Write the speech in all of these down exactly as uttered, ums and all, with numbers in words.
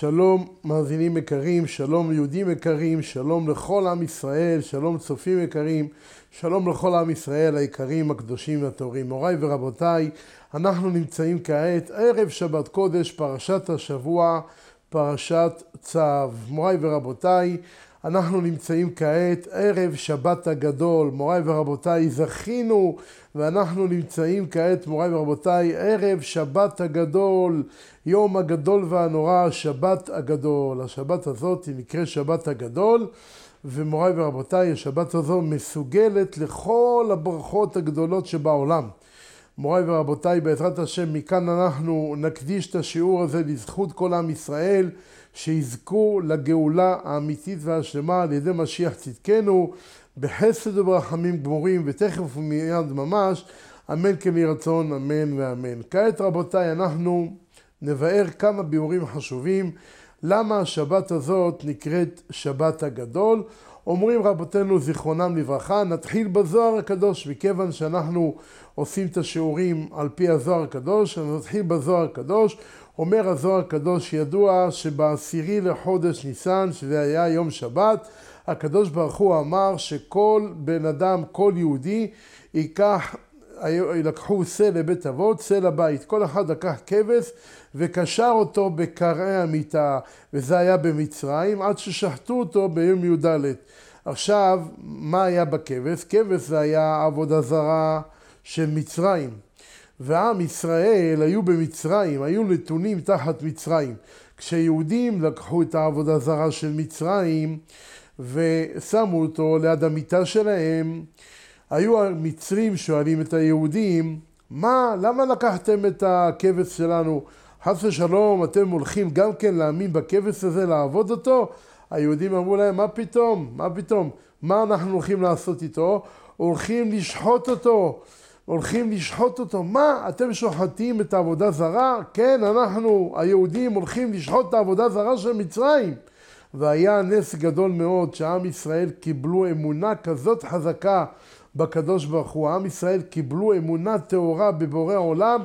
שלום מאזינים יקרים, שלום יהודים יקרים, שלום לכל עם ישראל, שלום צופים יקרים, שלום לכל עם ישראל היקרים, הקדושים והטהורים. מוריי ורבותיי, אנחנו נמצאים כעת ערב שבת קודש, פרשת השבוע, פרשת צו. מוריי ורבותיי, אנחנו נמצאים כעת ערב שבת הגדול. מוריי ורבותיי, זכינו ואנחנו נמצאים כעת, מוריי ורבותיי, ערב שבת הגדול, יום הגדול והנורא, שבת הגדול. השבת הזאת היא נקרא שבת הגדול, ומוריי ורבותיי, השבת הזו מסוגלת לכל הברכות הגדולות שבעולם. מוריי ורבותיי, בעזרת השם, מכאן אנחנו נקדיש את השיעור הזה לזכות כל עם ישראל, שיזכו לגאולה האמיתית והשלמה על ידי משיח צדקנו, בחסד וברחמים גמורים, ותכף ומיד ממש, אמן כן יהי רצון, אמן ואמן. כעת רבותיי, אנחנו נבאר כמה ביאורים חשובים, למה השבת הזאת נקראת שבת הגדול. אומרים רבותינו זיכרונם לברכה, נתחיל בזוהר הקדוש, מכיוון שאנחנו עושים את השיעורים על פי הזוהר הקדוש, נתחיל בזוהר הקדוש. אומר הזוהר הקדוש, ידוע שבעשירי לחודש ניסן, שזה היה יום שבת, הקדוש ברוך הוא אמר שכל בן אדם, כל יהודי, ייקח, לקחו שא לבית אבות, שא לבית. כל אחד לקח כבש וקשר אותו בקרעי המיטה, וזה היה במצרים, עד ששחטו אותו ביום י"ד. עכשיו, מה היה בכבש? כבש זה היה עבודה זרה של מצרים. ועם ישראל היו במצרים, היו נתונים תחת מצרים. כשיהודים לקחו את העבודה זרה של מצרים ושמו אותו ליד המיטה שלהם, היו המצרים שואלים את היהודים, מה, למה לקחתם את הכבש שלנו? חס ושלום, אתם הולכים גם כן להאמין בכבש הזה, לעבוד אותו? היהודים אמרו להם, מה פתאום? מה פתאום? מה אנחנו הולכים לעשות איתו? הולכים לשחוט אותו. הולכים לשחוט אותו. מה? אתם שוחטים את העבודה זרה? כן, אנחנו, היהודים, הולכים לשחוט את העבודה זרה של מצרים. והיה נס גדול מאוד שעם ישראל קיבלו אמונה כזאת חזקה בקדוש ברוך הוא. עם ישראל קיבלו אמונה טהורה בבורא עולם,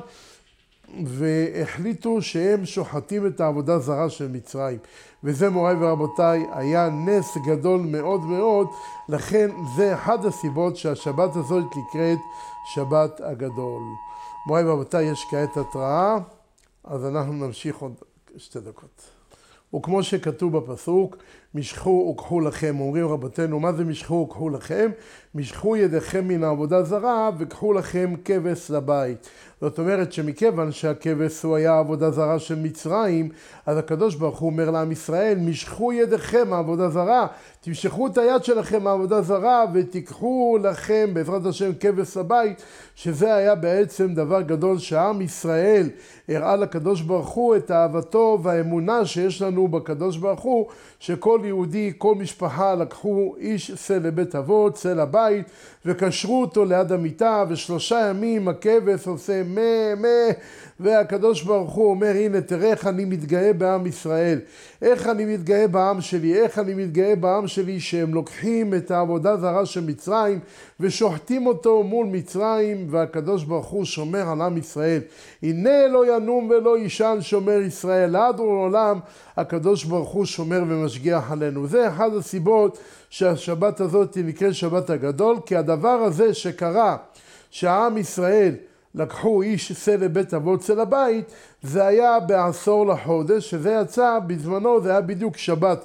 והחליטו שהם שוחטים את העבודה זרה של מצרים. וזה מוריי ורבותיי היה נס גדול מאוד מאוד, לכן זה אחד הסיבות שהשבת הזאת נקראת שבת הגדול. מוריי ורבותיי, יש כעת התראה, אז אנחנו נמשיך עוד שתי דקות. וכמו שכתוב בפסוק, משכו וקחו לכם. אומרים רבותינו, מה זה משכו וקחו לכם? משכו ידיכם מן העבודה זרה וקחו לכם כבש לבית. זאת אומרת שמכיוון שהכבש הוא היה עבודה זרה של מצרים, אז הקדוש ברוך הוא אומר לעם ישראל, משכו ידיכם מהעבודה זרה, תמשכו את היד שלכם מהעבודה זרה ותיקחו לכם בעזרת השם כבש לבית, שזה היה בעצם דבר גדול שעם ישראל הראה לקדוש ברוך הוא את אהבתו והאמונה שיש לנו בקדוש ברוך הוא, שכל יהודי, כל משפחה לקחו איש שא לבית אבות, שא לבית, וקשרו אותו ליד המיטה, ושלושה ימים הכבש עושה מה מה, והקדוש ברוך הוא אומר, הנה תראה איך אני מתגאה בעם ישראל, איך אני מתגאה בעם שלי, איך אני מתגאה בעם שלי שהם לוקחים את העבודה זרה של מצרים ושוחטים אותו מול מצרים, והקדוש ברוך הוא שומר על עם ישראל. הנה לא ינום ולא יישן שומר ישראל, עד ולעולם הקדוש ברוך הוא שומר ומשגיח עלינו. זה אחד הסיבות שהשבת הזאת נקראת שבת הגדול, כי הדבר הזה שקרה, שהעם ישראל לקחו איש שא לבית אבות, שא לבית, זה היה בעשור לחודש, שזה יצא בזמנו, זה היה בדיוק שבת,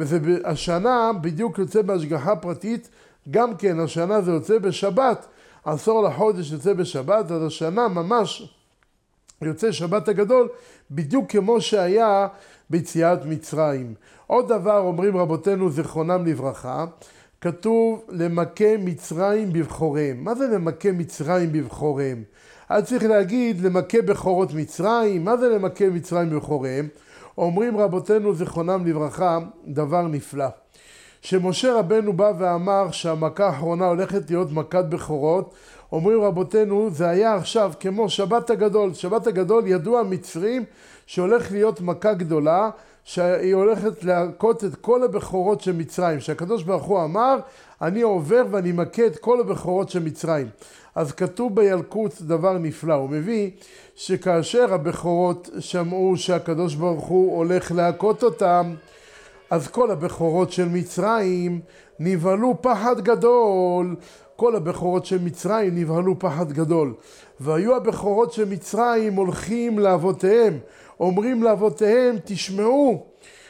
והשנה בדיוק יוצא בהשגחה פרטית, גם כן השנה זה יוצא בשבת, עשור לחודש יוצא בשבת, אז השנה ממש יוצא שבת הגדול, בדיוק כמו שהיה ביציאת מצרים. עוד דבר אומרים רבותינו זיכרונם לברכה, כתוב למכה מצרים בבחוריהם. מה זה למכה מצרים בבחוריהם? אז צריך להגיד למכה בכורות מצרים. מה זה למכה מצרים בבחוריהם? אומרים רבותינו זיכרונם לברכה דבר נפלא. שמשה רבנו בא ואמר שהמכה האחרונה הולכת להיות מכת בכורות, אומרים רבותינו זה היה עכשיו כמו שבת הגדול. שבת הגדול ידוע מצרים שהולך להיות מכה גדולה, שהיא הולכת להכות את כל הבכורות של מצרים, שהקדוש ברוך הוא אמר, אני עובר ואני מכה את כל הבכורות של מצרים. אז כתוב בילקוט דבר נפלא, הוא מביא שכאשר הבכורות שמעו שהקדוש ברוך הוא הולך להכות אותם, אז כל הבכורות של מצרים נבהלו פחד גדול, כל הבכורות של מצרים נבהלו פחד גדול. והיו הבכורות של מצרים הולכים לאבותיהם, אומרים לאבותיהם, תשמעו,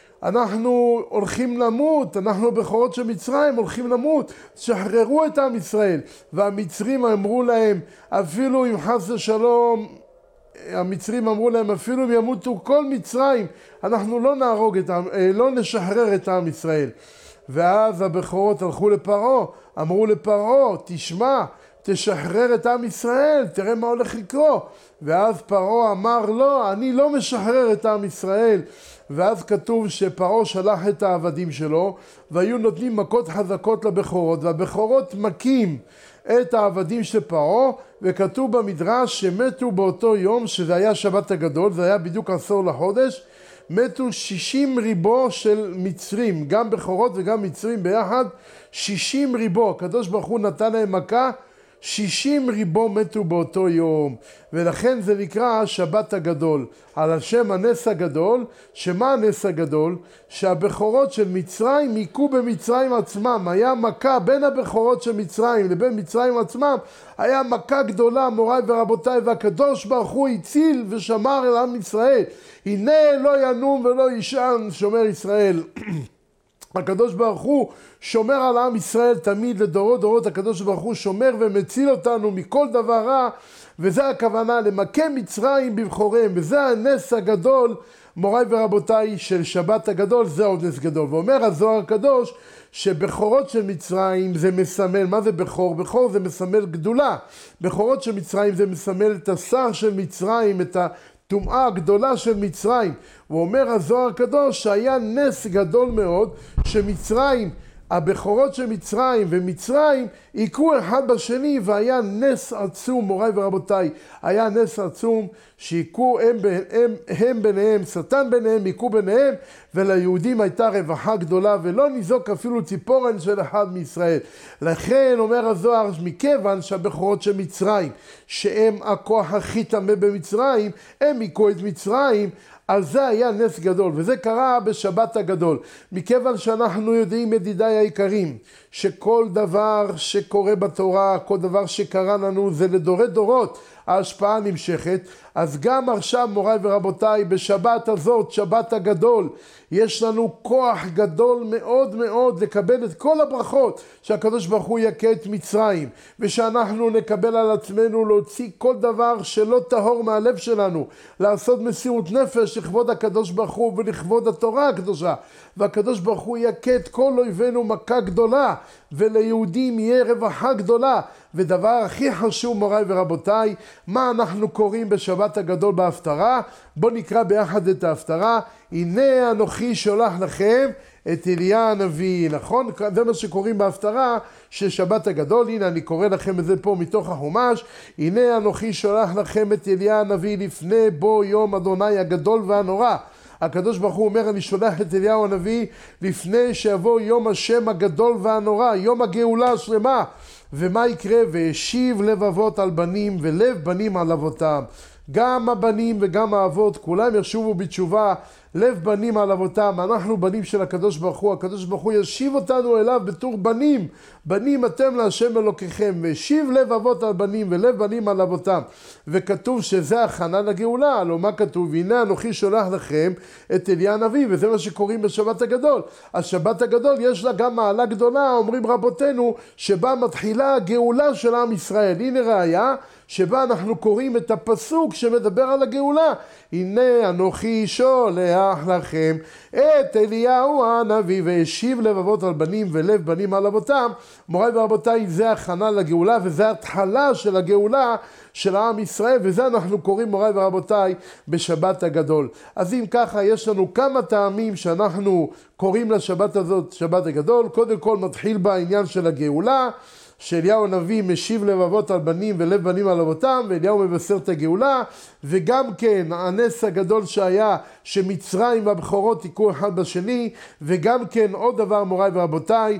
אנחנו הולכים למות, אנחנו בכורות של מצרים הולכים למות, שחררו את עם ישראל. והמצרים אמרו להם, אפילו אם חס ושלום, המצרים אמרו להם, אפילו אם ימותו כל מצרים, אנחנו לא נהרוג את עם, לא נשחרר את עם ישראל. ואז הבכורות הלכו לפרעה, אמרו לפרעה, תשמע, תשחרר את עם ישראל, תראה מה הולך לקרות. ואז פרעה אמר, לא, אני לא משחרר את עם ישראל. ואז כתוב שפרעה שלח את העבדים שלו, והיו נותנים מכות חזקות לבכורות, והבכורות מכים את העבדים של פרעה, וכתוב במדרש שמתו באותו יום, שזה היה שבת הגדול, זה היה בדיוק עשור לחודש, מתו שישים ריבו של מצרים, גם בכורות וגם מצרים ביחד, שישים ריבו, הקדוש ברוך הוא נתן להם מכה, שישים ריבו מתו באותו יום, ולכן זה נקרא שבת הגדול, על השם הנס הגדול. שמה הנס הגדול? שהבכורות של מצרים היכו במצרים עצמם, היה מכה בין הבכורות של מצרים לבין מצרים עצמם, היה מכה גדולה, מוריי ורבותיי, והקדוש ברוך הוא הציל ושמר אל עם ישראל. הנה לא ינום ולא יישן שומר ישראל. הקדוש ברוך הוא שומר על עם ישראל תמיד לדורות דורות, הקדוש ברוך הוא שומר ומציל אותנו מכל דבר רע, וזה הכוונה למכה מצרים בבחוריהם, וזה הנס הגדול, מוריי ורבותיי, של שבת הגדול, זה עוד נס גדול. ואומר הזוהר הקדוש שבכורות של מצרים זה מסמל, מה זה בכור? בכור זה מסמל גדולה, בכורות של מצרים זה מסמל את השר של מצרים, את ה... טומאה הגדולה של מצרים. הוא אומר הזוהר הקדוש שהיה נס גדול מאוד שמצרים, הבכורות של מצרים ומצרים היכו אחד בשני, והיה נס עצום, מוריי ורבותיי, היה נס עצום שהיכו הם, הם, הם ביניהם, שטן ביניהם, היכו ביניהם, וליהודים הייתה רווחה גדולה, ולא ניזוק אפילו ציפורן של אחד מישראל. לכן אומר הזוהר, מכיוון שהבכורות של מצרים, שהם הכוח הכי טמא במצרים, הם היכו את מצרים, אז זה היה נס גדול, וזה קרה בשבת הגדול. מכיוון שאנחנו יודעים, ידידיי היקרים, שכל דבר שקורה בתורה, כל דבר שקרה לנו, זה לדורי דורות, ההשפעה נמשכת. אז גם עכשיו, מוריי ורבותיי, בשבת הזאת, שבת הגדול, יש לנו כוח גדול מאוד מאוד לקבל את כל הברכות שהקדוש ברוך הוא יכה את מצרים, ושאנחנו נקבל על עצמנו להוציא כל דבר שלא טהור מהלב שלנו, לעשות מסירות נפש לכבוד הקדוש ברוך הוא ולכבוד התורה הקדושה, והקדוש ברוך הוא יכה את כל אויבינו מכה גדולה, וליהודים יהיה רווחה גדולה. ודבר הכי חשוב, מוריי ורבותיי, מה אנחנו קוראים בשבת הגדול בהפטרה? בואו נקרא ביחד את ההפטרה. הנה אנוכי שולח לכם את אליה הנביא, נכון? זה מה שקוראים בהפטרה של שבת הגדול. הנה אני קורא לכם את זה פה מתוך החומש. הנה אנוכי שולח לכם את אליה הנביא לפני בוא יום אדוני הגדול והנורא. הקדוש ברוך הוא אומר, אני שולח את אליהו הנביא לפני שיבוא יום השם הגדול והנורא, יום הגאולה השלמה. ומה יקרה? והשיב לב אבות על בנים ולב בנים על אבותם. גם הבנים וגם האבות כולם ישובו בתשובה, לב בנים על אבותם. אנחנו בנים של הקדוש ברוך הוא, הקדוש ברוך הוא ישיב אותנו אליו בתור בנים. בנים אתם להשם אלוקיכם, והשיב לב אבות על בנים ולב בנים על אבותם. וכתוב שזה הכנה לגאולה. הלוא מה כתוב? הנה אנוכי שולח לכם את אליה הנביא, וזה מה שקוראים בשבת הגדול. השבת הגדול יש לה גם מעלה גדולה, אומרים רבותינו, שבה מתחילה הגאולה של עם ישראל. הנה ראיה שבה אנחנו קוראים את הפסוק שמדבר על הגאולה. הנה אנוכי שולח לכם את אליהו הנביא, והשיב לב אבות על בנים ולב בנים על אבותם. מוריי ורבותיי, זה הכנה לגאולה, וזה התחלה של הגאולה של עם ישראל, וזה אנחנו קוראים, מוריי ורבותיי, בשבת הגדול. אז אם ככה, יש לנו כמה טעמים שאנחנו קוראים לשבת הזאת שבת הגדול. קודם כל מתחיל בעניין של הגאולה, שאליהו הנביא משיב לב אבות על בנים ולב בנים על אבותם, ואליהו מבשר את הגאולה, וגם כן הנס הגדול שהיה שמצרים והבכורות יקרו אחד בשני, וגם כן עוד דבר מוריי ורבותיי,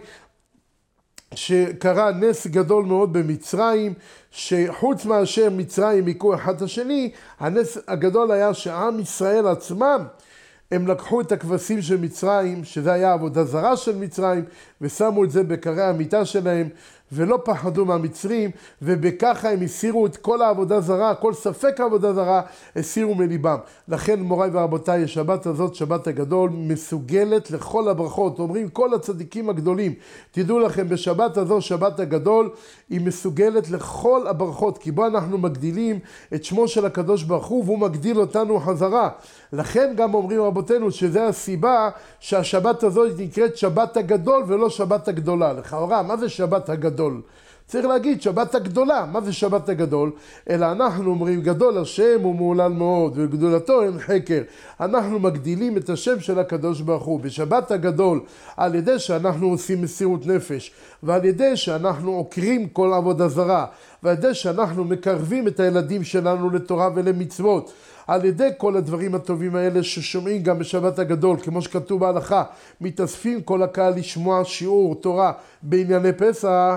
שקרה נס גדול מאוד במצרים, שחוץ מאשר מצרים יקרו אחד את השני, הנס הגדול היה שעם ישראל עצמם, הם לקחו את הכבשים של מצרים, שזה היה עבודה זרה של מצרים, ושמו את זה בקרי המיטה שלהם, ולא פחדו מהמצרים, ובככה הם הסירו את כל העבודה זרה, כל ספק העבודה זרה, הסירו מליבם. לכן מוריי ורבותיי, השבת הזאת, שבת הגדול, מסוגלת לכל הברכות. אומרים כל הצדיקים הגדולים, תדעו לכם, בשבת הזו, שבת הגדול, היא מסוגלת לכל הברכות, כי בו אנחנו מגדילים את שמו של הקדוש ברוך הוא, והוא מגדיל אותנו חזרה. לכן גם אומרים רבותינו, שזה הסיבה שהשבת הזו נקראת שבת הגדול, ולא שבת הגדולה. לכאורה, מה זה שבת הגדול? צריך להגיד שבת הגדולה. מה זה שבת הגדול? אלא אנחנו אומרים גדול השם הוא מעולל מאוד, וגדולתו אין חקר. אנחנו מגדילים את השם של הקדוש ברוך הוא. בשבת הגדול, על ידי שאנחנו עושים מסירות נפש, ועל ידי שאנחנו עוקרים כל עבודה זרה, ועל ידי שאנחנו מקרבים את הילדים שלנו לתורה ולמצוות, על ידי כל הדברים הטובים האלה ששומעים גם בשבת הגדול, כמו שכתוב בהלכה, מתאספים כל הקהל לשמוע שיעור תורה בענייני פסח,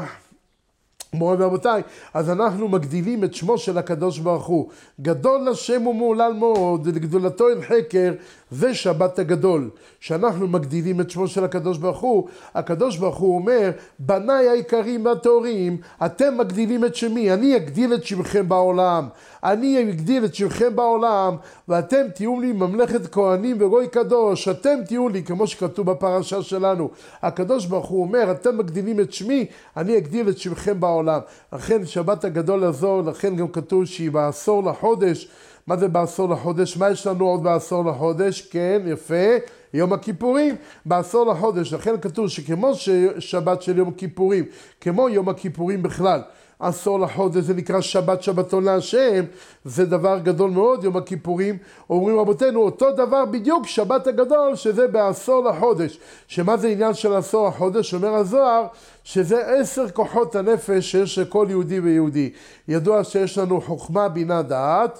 מוריי ורבותיי, אז אנחנו מגדילים את שמו של הקדוש ברוך הוא. גדול השם ומעולל מאוד, ולגדולתו אין חקר, זה שבת הגדול. שאנחנו מגדילים את שמו של הקדוש ברוך הוא, הקדוש ברוך הוא אומר, בניי היקרים והטהורים, אתם מגדילים את שמי, אני אגדיל את שמכם בעולם. אני אגדיל את שמכם בעולם, ואתם תהיו לי ממלכת כהנים וגוי קדוש, אתם תהיו לי, כמו שכתוב בפרשה שלנו. הקדוש ברוך הוא אומר, אתם מגדילים את שמי, אני אגדיל את שמכם בעולם. לכן שבת הגדול הזו, לכן גם כתוב שהיא בעשור לחודש. מה זה בעשור לחודש? מה יש לנו עוד בעשור לחודש? כן, יפה, יום הכיפורים, בעשור לחודש. לכן כתוב שכמו שבת של יום הכיפורים, כמו יום הכיפורים בכלל, עשור לחודש זה נקרא שבת שבתון להשם, זה דבר גדול מאוד, יום הכיפורים. אומרים רבותינו, אותו דבר בדיוק שבת הגדול, שזה בעשור לחודש. שמה זה עניין של עשור לחודש? אומר הזוהר, שזה עשר כוחות הנפש שיש לכל יהודי ויהודי. ידוע שיש לנו חוכמה, בינה, דעת,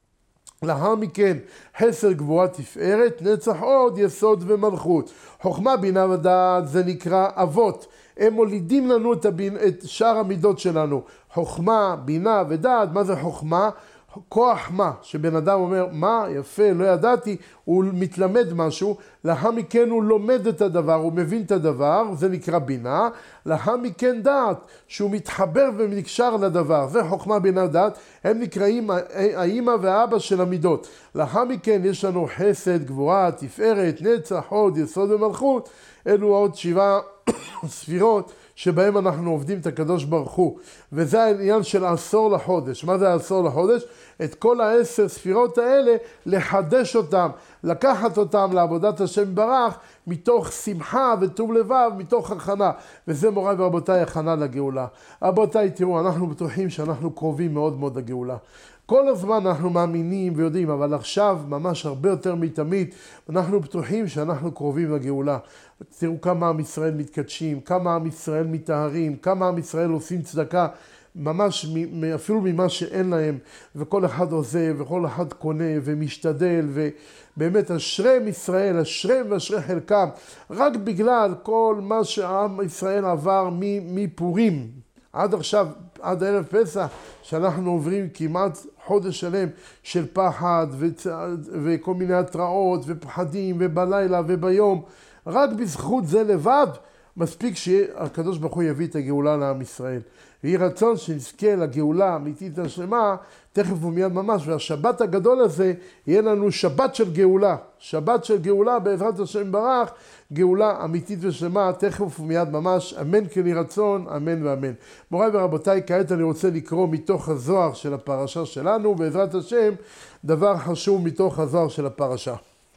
לאחר מכן חסר, גבורה, תפארת, נצח, עוד, יסוד ומלכות. חוכמה, בינה ודעת זה נקרא אבות. הם מולידים לנו את, הבין, את שאר המידות שלנו. חוכמה, בינה ודעת. מה זה חוכמה? כוח מה? שבן אדם אומר, מה? יפה, לא ידעתי, הוא מתלמד משהו, לאחר מכן הוא לומד את הדבר, הוא מבין את הדבר, זה נקרא בינה, לאחר מכן דעת, שהוא מתחבר ונקשר לדבר, זה חוכמה, בינה ודעת, הם נקראים האמא והאבא של המידות. לאחר מכן יש לנו חסד, גבורה, תפארת, נצח, הוד, יסוד ומלכות, אלו עוד שבעה ספירות, שבהם אנחנו עובדים את הקדוש ברוך הוא. וזה העניין של עשור לחודש. מה זה עשור לחודש? את כל העשר ספירות האלה, לחדש אותם, לקחת אותם לעבודת השם ברך, מתוך שמחה וטוב לבב, מתוך הכנה. וזה מוריי ורבותיי, הכנה לגאולה. רבותיי, תראו, אנחנו בטוחים שאנחנו קרובים מאוד מאוד לגאולה. כל הזמן אנחנו מאמינים ויודעים, אבל עכשיו ממש הרבה יותר מתמיד, אנחנו בטוחים שאנחנו קרובים לגאולה. תראו כמה עם ישראל מתקדשים, כמה עם ישראל מתארים, כמה עם ישראל עושים צדקה, ממש אפילו ממה שאין להם, וכל אחד עוזב, וכל אחד קונה ומשתדל, ובאמת אשריהם ישראל, אשריהם ואשרי חלקם, רק בגלל כל מה שעם ישראל עבר מפורים, עד עכשיו, עד ערב פסח, שאנחנו עוברים כמעט חודש שלם של פחד וצ... וכל מיני התראות ופחדים ובלילה וביום, רק בזכות זה לבד, מספיק שהקדוש ברוך הוא יביא את הגאולה לעם ישראל. ויהי רצון שנזכה לגאולה האמיתית השלמה, תכף ומיד ממש, והשבת הגדול הזה יהיה לנו שבת של גאולה. שבת של גאולה בעזרת השם ברך, גאולה אמיתית ושלמה, תכף ומיד ממש, אמן כן יהי רצון, אמן ואמן. מוריי ורבותיי, כעת אני רוצה לקרוא מתוך הזוהר של הפרשה שלנו, בעזרת השם, דבר חשוב מתוך הזוהר של הפרשה.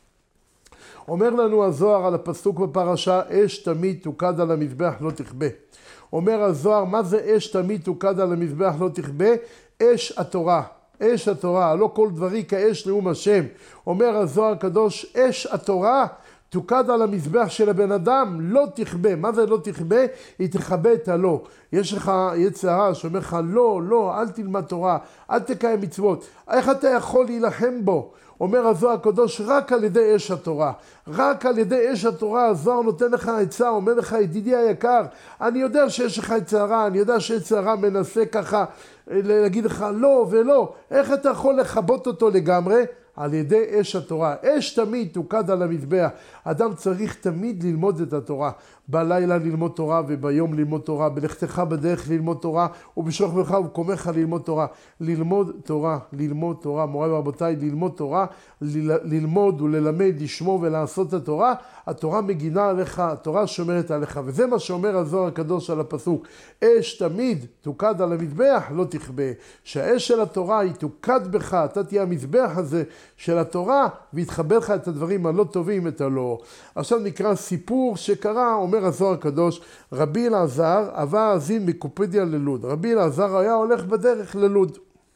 אומר לנו הזוהר על הפסוק בפרשה, אש תמיד תוקד על המזבח לא תכבה. אומר הזוהר, מה זה אש תמיד תוקד על המזבח לא תכבה? אש התורה. אש התורה, לא כל דברי כאש נאום השם. אומר הזוהר הקדוש, אש התורה תוקד על המזבח של הבן אדם, לא תכבה. מה זה לא תכבה? היא תכבה את הלא. יש לך יצר הרע שאומר לך, לא, לא, אל תלמד תורה, אל תקיים מצוות. איך אתה יכול להילחם בו? אומר הזוהר הקדוש, רק על ידי אש התורה. רק על ידי אש התורה, הזוהר נותן לך עצה, אומר לך, ידידי היקר, אני יודע שיש לך יצר הרע, אני יודע שיצר הרע מנסה ככה להגיד לך לא ולא. איך אתה יכול לכבות אותו לגמרי? על ידי אש התורה. אש תמיד תוקד על המזבח. אדם צריך תמיד ללמוד את התורה. בלילה ללמוד תורה וביום ללמוד תורה. בלכתך בדרך ללמוד תורה ובשוך בך ובקומך ללמוד תורה. ללמוד תורה, ללמוד תורה. מוריי ורבותיי, ללמוד תורה, ללמוד וללמד, לשמור ולעשות את התורה. התורה מגינה עליך, התורה שומרת עליך. וזה מה שאומר הזוהר הקדוש על הפסוק. אש תמיד תוקד על המזבח, לא תכבה. שהאש של התורה היא תוקד בך, אתה תהיה המזבח הזה של התורה, ויתחבר לך את הדברים הלא טובים, את הלא. עכשיו נקרא סיפור שקרה, אומר הזוהר הקדוש, רבי אלעזר עבר אזין מקופדיה ללוד. רבי אלעזר היה הולך בדרך ללוד.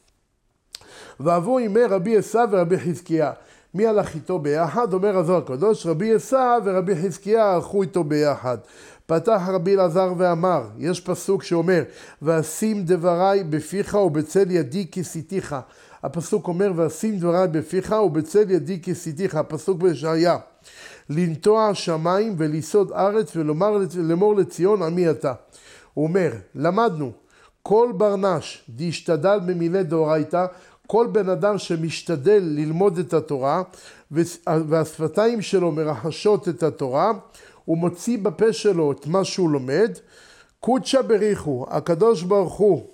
ועברו ימי רבי עשיו ורבי חזקיה. מי הלך איתו ביחד? אומר הזוהר הקדוש, רבי עשיו ורבי חזקיה הלכו איתו ביחד. פתח רבי אלעזר ואמר, יש פסוק שאומר, ואשים דבריי בפיך ובצל ידי כיסיתיך. הפסוק אומר, ואשים דבריי בפיך ובצל ידי כיסיתיך. הפסוק בישעיה. לנטוע שמיים וליסוד ארץ ולומר לאמור לציון עמי אתה. הוא אומר, למדנו, כל ברנש דשתדל במילי דאורייתא, כל בן אדם שמשתדל ללמוד את התורה, והשפתיים שלו מרחשות את התורה, הוא מוציא בפה שלו את מה שהוא לומד, קודשא בריחו, הקדוש ברוך הוא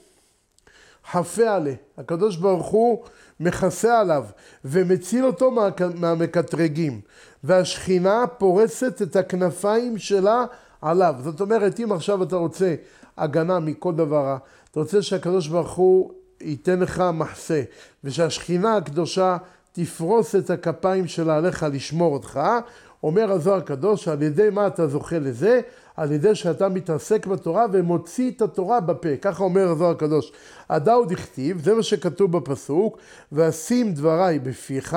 חפה עליה, הקדוש ברוך הוא מכסה עליו ומציל אותו מה, מהמקטרגים, והשכינה פורסת את הכנפיים שלה עליו. זאת אומרת, אם עכשיו אתה רוצה הגנה מכל דבר, אתה רוצה שהקדוש ברוך הוא ייתן לך מחסה, ושהשכינה הקדושה תפרוס את הכפיים שלה עליך לשמור אותך, אומר הזוהר הקדוש, על ידי מה אתה זוכה לזה? על ידי שאתה מתעסק בתורה ומוציא את התורה בפה. ככה אומר הזוהר הקדוש. הדאו דכתיב, זה מה שכתוב בפסוק, ואשים דבריי בפיך,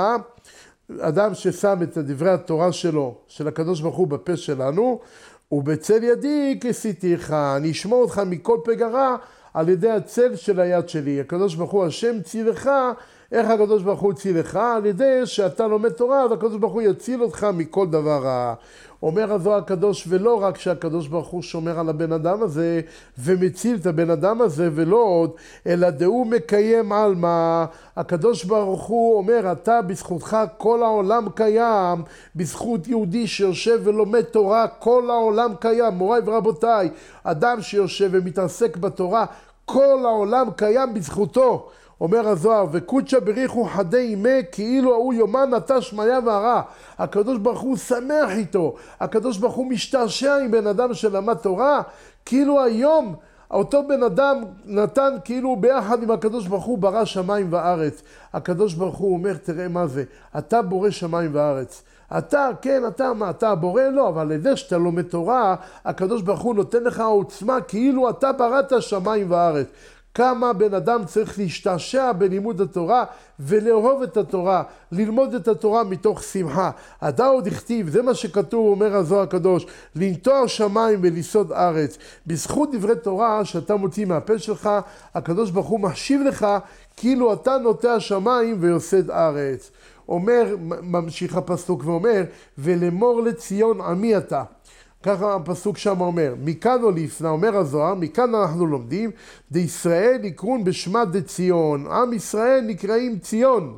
אדם ששם את דברי התורה שלו, של הקדוש ברוך הוא בפה שלנו, ובצל ידי כיסיתיך, אני אשמור אותך מכל פגע רע, על ידי הצל של היד שלי. הקדוש ברוך הוא השם צילך, איך הקדוש ברוך הוא צילך? על ידי שאתה לומד תורה, אז הקדוש ברוך הוא יציל אותך מכל דבר רע. אומר הזוהר הקדוש, ולא רק שהקדוש ברוך הוא שומר על הבן אדם הזה, ומציל את הבן אדם הזה, ולא עוד, אלא דהוא מקיים על מה. הקדוש ברוך הוא אומר, אתה בזכותך כל העולם קיים, בזכות יהודי שיושב ולומד תורה, כל העולם קיים. מוריי ורבותיי, אדם שיושב ומתעסק בתורה, כל העולם קיים בזכותו. אומר הזוהר, וקודשא בריחו חדי ימי, כאילו הוא יומן נטע שמיה והרע. הקדוש ברוך הוא שמח איתו, הקדוש ברוך הוא משתעשע עם בן אדם שלמד תורה, כאילו היום אותו בן אדם נתן כאילו ביחד עם הקדוש ברוך הוא ברא שמיים וארץ. הקדוש ברוך הוא אומר, תראה מה זה, אתה בורא שמיים וארץ. אתה, כן, אתה, מה, אתה הבורא? לא, אבל לידי שאתה לומד תורה, הקדוש ברוך הוא נותן לך עוצמה, כאילו אתה בראת שמיים וארץ. כמה בן אדם צריך להשתעשע בלימוד התורה ולאהוב את התורה, ללמוד את התורה מתוך שמחה. הדאו דכתיב, זה מה שכתוב, אומר הזוהר הקדוש, לנטוע שמיים וליסוד ארץ. בזכות דברי תורה שאתה מוציא מהפה שלך, הקדוש ברוך הוא מחשיב לך כאילו אתה נוטע שמיים ויוסד ארץ. אומר, ממשיך הפסוק ואומר, ולאמור לציון עמי אתה. ככה הפסוק שם אומר, מכאן או לפנה, אומר הזוהר, מכאן אנחנו לומדים, דישראל יקרון בשמה דציון, עם ישראל נקראים ציון.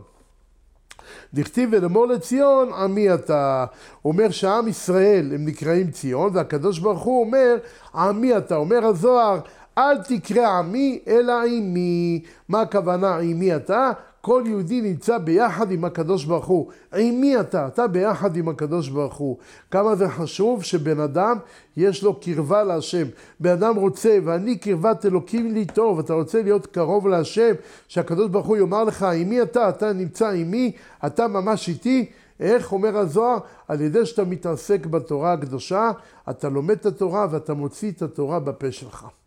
דכתיב ולאמור לציון, עמי אתה. אומר שעם ישראל הם נקראים ציון, והקדוש ברוך הוא אומר, עמי אתה. אומר הזוהר, אל תקרא עמי, אלא עמי. מה הכוונה עמי אתה? כל יהודי נמצא ביחד עם הקדוש ברוך הוא. עם מי אתה? אתה ביחד עם הקדוש ברוך הוא. כמה זה חשוב שבן אדם יש לו קרבה להשם. בן אדם רוצה, ואני קרבת אלוקים לי טוב, אתה רוצה להיות קרוב להשם, שהקדוש ברוך הוא יאמר לך, עם מי אתה? אתה נמצא עם מי? אתה ממש איתי? איך אומר הזוהר? על ידי שאתה מתעסק בתורה הקדושה, אתה לומד את התורה ואתה מוציא את התורה בפה שלך.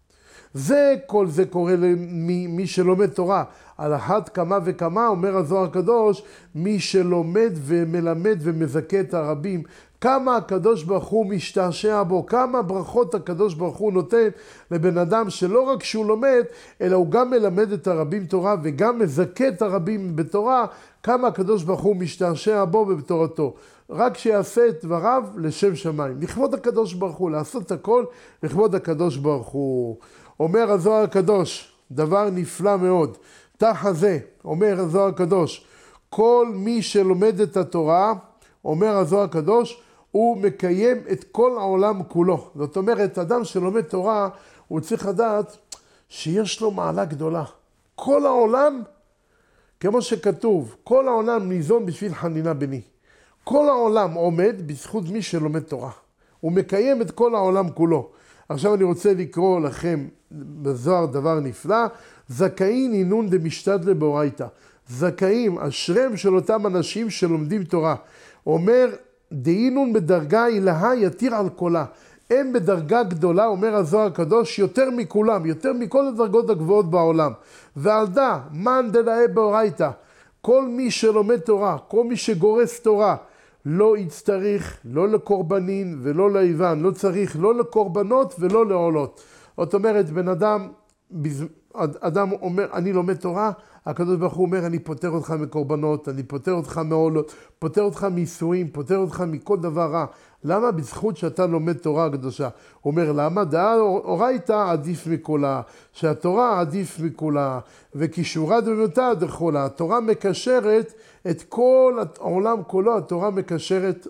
זה, כל זה קורה למי שלומד תורה. על אחת כמה וכמה, אומר הזוהר הקדוש, מי שלומד ומלמד ומזכה את הרבים. כמה הקדוש ברוך הוא משתעשע בו, כמה ברכות הקדוש ברוך הוא נותן לבן אדם שלא רק שהוא לומד, אלא הוא גם מלמד את הרבים תורה וגם מזכה את הרבים בתורה, כמה הקדוש ברוך הוא משתעשע בו בתורתו. רק שיעשה את דבריו לשם שמיים. לכבוד הקדוש ברוך הוא, לעשות את הכל לכבוד הקדוש ברוך הוא. אומר הזוהר הקדוש, דבר נפלא מאוד. תחת זה, אומר הזוהר הקדוש, כל מי שלומד את התורה, אומר הזוהר הקדוש, הוא מקיים את כל העולם כולו. זאת אומרת, אדם שלומד תורה, הוא צריך לדעת שיש לו מעלה גדולה. כל העולם, כמו שכתוב, כל העולם ניזון בשביל חנינה בני. כל העולם עומד בזכות מי שלומד תורה. הוא מקיים את כל העולם כולו. עכשיו אני רוצה לקרוא לכם בזוהר דבר נפלא, זכאין אינון דמשתדלי באורייתא. זכאים, אשריהם של אותם אנשים שלומדים תורה. אומר, דאינון בדרגה אילהה יתיר על כולה. הם בדרגה גדולה, אומר הזוהר הקדוש, יותר מכולם, יותר מכל הדרגות הגבוהות בעולם. ועל דא, מן דלאה באורייתא. כל מי שלומד תורה, כל מי שגורס תורה, לא יצטריך, לא לקורבנין ולא לאיוון, לא צריך לא לקורבנות ולא לעולות. זאת אומרת, בן אדם, אדם אומר, אני לומד תורה, הקדוש ברוך הוא אומר, אני פותר אותך מקורבנות, אני פותר אותך מעולות, פותר אותך מייסורים, פותר אותך מכל דבר רע. למה? בזכות שאתה לומד תורה הקדושה. הוא אומר, למה? דעה אורייתא עדיף מכולה, שהתורה עדיף מכולה, וכישורה דמיותא דכולה. התורה מקשרת את כל העולם כולו, התורה מקשרת,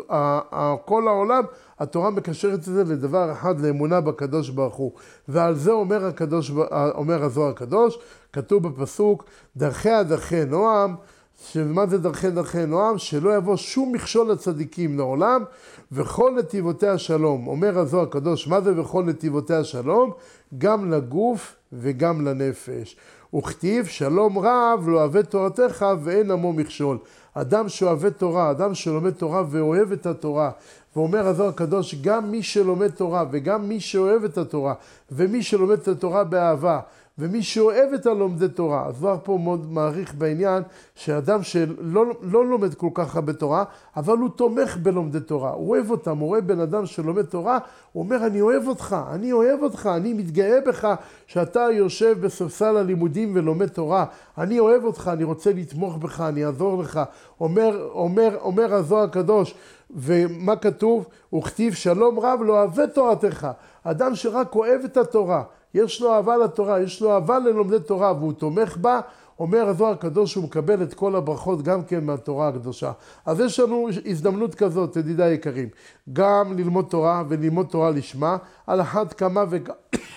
כל העולם, התורה מקשרת את זה לדבר אחד, לאמונה בקדוש ברוך הוא. ועל זה אומר הקדוש, אומר הזוהר הקדוש, כתוב בפסוק, דרכיה דרכי נועם, שמה זה דרכי דרכי נועם? שלא יבוא שום מכשול לצדיקים לעולם, וכל נתיבותיה שלום. אומר הזוהר הקדוש, מה זה וכל נתיבותיה שלום? גם לגוף וגם לנפש. וכתיב שלום רב לא אוהב תורתך ואין עמו מכשול. אדם שאוהב תורה, אדם שלומד תורה ואוהב את התורה, ואומר הזוהר הקדוש, גם מי שלומד תורה וגם מי שאוהב את התורה, ומי שלומד את התורה באהבה, ומי שאוהב את הלומדי תורה, הזוהר פה מאוד מעריך בעניין שאדם שלא לא לומד כל כך הרבה תורה, אבל הוא תומך בלומדי תורה, הוא אוהב אותם, הוא רואה בן אדם שלומד תורה, הוא אומר אני אוהב אותך, אני אוהב אותך, אני מתגאה בך שאתה יושב בספסל הלימודים ולומד תורה, אני אוהב אותך, אני רוצה לתמוך בך, אני אעזור לך. אומר, אומר, אומר הזוהר הקדוש, ומה כתוב? וכתיב שלום רב לא אוהב תורתך. אדם שרק אוהב את התורה, יש לו אהבה לתורה, יש לו אהבה ללומדי תורה והוא תומך בה, אומר הזוהר הקדוש שהוא מקבל את כל הברכות גם כן מהתורה הקדושה. אז יש לנו הזדמנות כזאת, ידידיי היקרים, גם ללמוד תורה וללמוד תורה לשמה, על אחת כמה וכמה,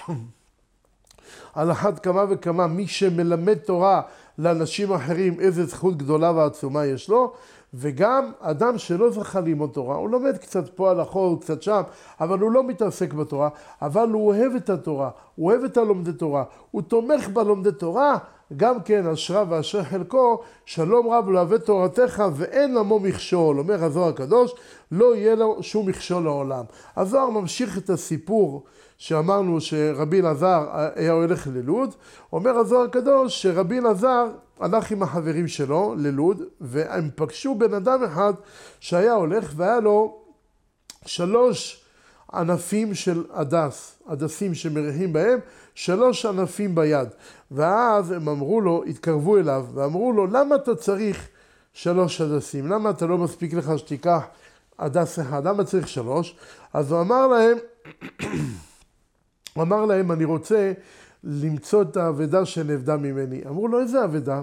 על אחת כמה וכמה מי שמלמד תורה לאנשים אחרים, איזה זכות גדולה ועצומה יש לו, וגם אדם שלא זכה ללמוד תורה, הוא לומד קצת פה על החור, קצת שם, אבל הוא לא מתעסק בתורה, אבל הוא אוהב את התורה, הוא אוהב את הלומדי תורה, הוא תומך בלומדי תורה, גם כן אשרה ואשרה חלקו, שלום רב לא אוהב תורתך ואין עמו מכשול. אומר הזוהר הקדוש, לא יהיה לו שום מכשול לעולם. הזוהר ממשיך את הסיפור שאמרנו שרבי אלעזר היה הולך ללוד, אומר הזוהר הקדוש שרבי אלעזר הלך עם החברים שלו ללוד, והם פגשו בן אדם אחד שהיה הולך והיה לו שלוש ענפים של הדס, הדסים שמריחים בהם, שלוש ענפים ביד. ואז הם אמרו לו, התקרבו אליו ואמרו לו, למה אתה צריך שלוש הדסים? למה אתה לא מספיק לך שתיקח הדס אחד? למה צריך שלוש? אז הוא אמר להם, הוא אמר להם, אני רוצה למצוא את האבדה שנאבדה ממני. אמרו לו, איזה אבדה?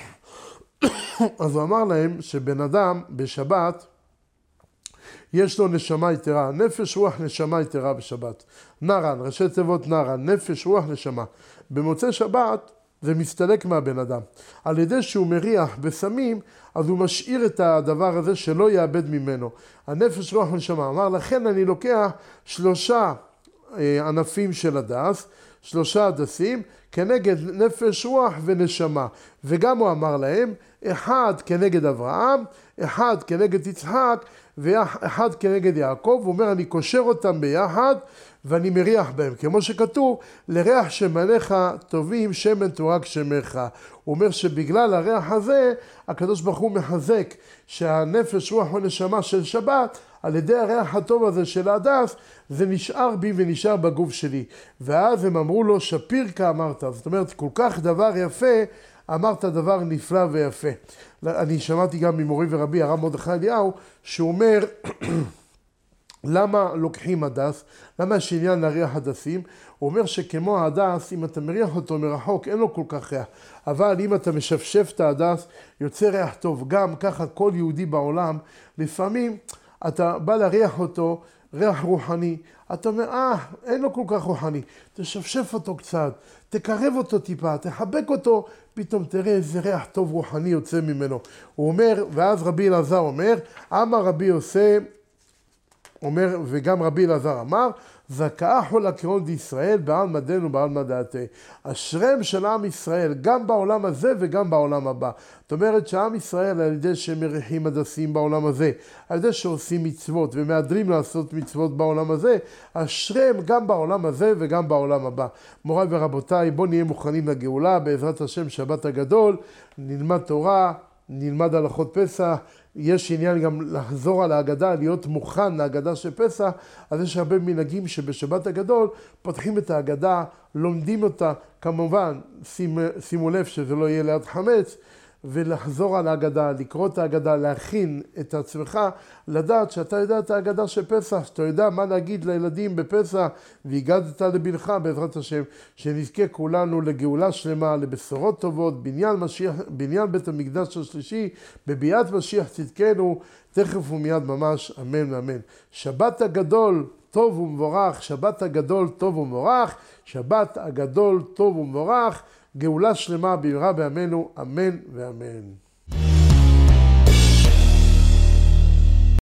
אז הוא אמר להם שבן אדם בשבת, יש לו נשמה יתרה, נפש רוח נשמה יתרה בשבת. נרן, ראשי תיבות נרן, נפש רוח נשמה. במוצאי שבת זה מסתלק מהבן אדם. על ידי שהוא מריח בסמים, אז הוא משאיר את הדבר הזה שלא יאבד ממנו. הנפש רוח נשמה. אמר, לכן אני לוקח שלושה ענפים של הדס, שלושה הדסים, כנגד נפש רוח ונשמה. וגם הוא אמר להם, אחד כנגד אברהם, אחד כנגד יצחק, ואחד כנגד יעקב, הוא אומר אני קושר אותם ביחד ואני מריח בהם, כמו שכתוב, לריח שמניך טובים שמן תורק שמך. הוא אומר שבגלל הריח הזה, הקדוש ברוך הוא מחזק שהנפש רוח ונשמה של שבת, על ידי הריח הטוב הזה של ההדס, זה נשאר בי ונשאר בגוף שלי. ואז הם אמרו לו, שפיר כאמרת. זאת אומרת, כל כך דבר יפה, אמרת דבר נפלא ויפה. אני שמעתי גם ממורי ורבי, הרב מרדכי אליהו, שהוא אומר, למה לוקחים הדס? למה יש עניין להריח הדסים? הוא אומר שכמו ההדס, אם אתה מריח אותו מרחוק, אין לו כל כך ריח. אבל אם אתה משפשף את ההדס, יוצא ריח טוב. גם ככה כל יהודי בעולם, לפעמים אתה בא להריח אותו, ריח רוחני. אתה אומר, אה, אין לו כל כך רוחני. תשפשף אותו קצת, תקרב אותו טיפה, תחבק אותו, פתאום תראה איזה ריח טוב רוחני יוצא ממנו. הוא אומר, ואז רבי אלעזר אומר, אמר רבי יוסף, אומר, וגם רבי אלעזר אמר, זכאה חול הקרון דישראל בעל מדין ובעל מדעתי. אשריהם של עם ישראל, גם בעולם הזה וגם בעולם הבא. זאת אומרת שעם ישראל, על ידי שמריחים הדסים בעולם הזה, על ידי שעושים מצוות ומאדרים לעשות מצוות בעולם הזה, אשריהם גם בעולם הזה וגם בעולם הבא. מוריי ורבותיי, בואו נהיה מוכנים לגאולה, בעזרת השם שבת הגדול, נלמד תורה, נלמד הלכות פסח, יש עניין גם לחזור על ההגדה, להיות מוכן להגדה של פסח, אז יש הרבה מנהגים שבשבת הגדול פותחים את ההגדה, לומדים אותה, כמובן, שימו, שימו לב שזה לא יהיה ליד חמץ, ולחזור על ההגדה, לקרוא את ההגדה, להכין את עצמך, לדעת שאתה יודע את ההגדה של פסח, שאתה יודע מה להגיד לילדים בפסח, והגדת לבנך בעזרת השם, שנזכה כולנו לגאולה שלמה, לבשורות טובות, בניין, משיח, בניין בית המקדש השלישי, בביאת משיח צדקנו, תכף ומיד ממש, אמן ואמן. שבת הגדול טוב ומבורך, שבת הגדול טוב ומבורך, שבת הגדול טוב ומבורך, גאולה שלמה במהרה בימינו, אמן ואמן.